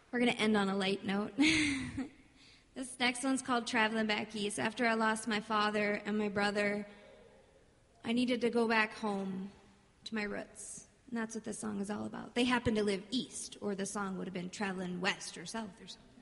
We're going to end on a light note. This next one's called Traveling Back East. After I lost my father and my brother, I needed to go back home to my roots. And that's what this song is all about. They happen to live east, or the song would have been traveling west or south or something.